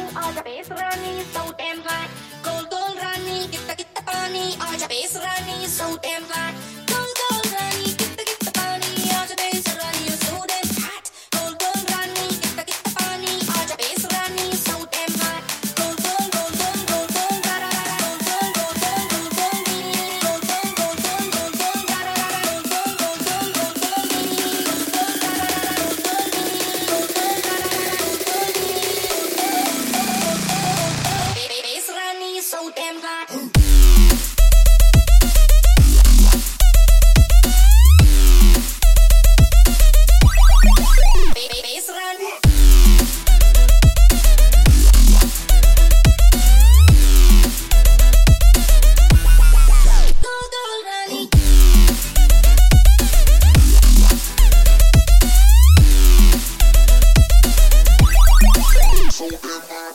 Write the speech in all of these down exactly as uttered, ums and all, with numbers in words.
आजा bass Rani so damn hot गोल गोल रानी कितना कितना पानी आजा bass Rani so damn hot गोल गोल रानी कितना कितना पानी आजा bass Rani you're so damn hot गोल गोल रानी कितना कितना पानी आजा bass Rani so damn hot गोल गोल गोल गोल गोल गोल रा रा रा गोल गोल गोल गोल गोल गोल गोल गोल गोल गोल रा रा रा गोल गोल गोल गोल गोल Bass Rani so damn hot. Bass Rani. Gold gold Rani. So damn hot.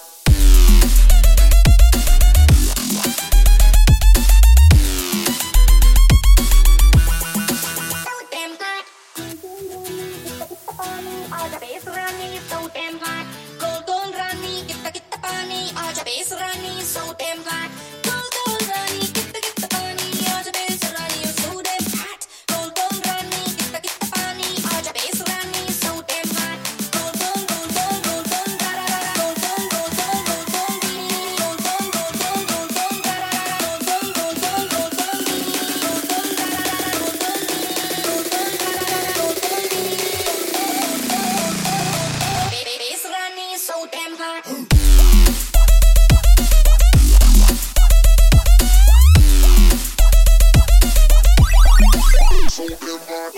आजा bass Rani so damn hot गोल गोल रानी कितना कितना पानी आजा bass Rani so damn hot गोल गोल रानी कितना कितना पानी आजा bass Rani you're so damn hot गोल गोल रानी कितना कितना पानी आजा bass Rani so damn hot गोल गोल गोल गोल गोल गोल रा रा रा गोल गोल गोल गोल गोल गोल गोल गोल गोल गोल गोल रा रा रा गोल गोल गोल गोल गोल गोल गोल रा रा रा गोल गोल Bass Rani so damn hot. So damn hot.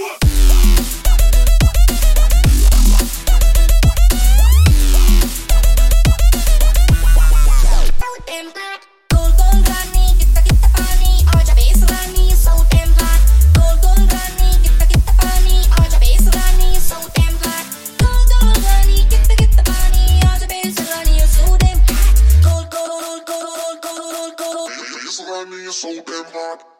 So damn hot. गोल गोल रानी कितना कितना पानी आजा bass Rani so damn hot गोल गोल रानी कितना कितना पानी आजा bass Rani so damn hot गोल गोल रानी कितना कितना पानी आजा bass Rani you're so damn hot गोल गोल गोल गोल गोल गोल गोल Bass Rani so damn hot.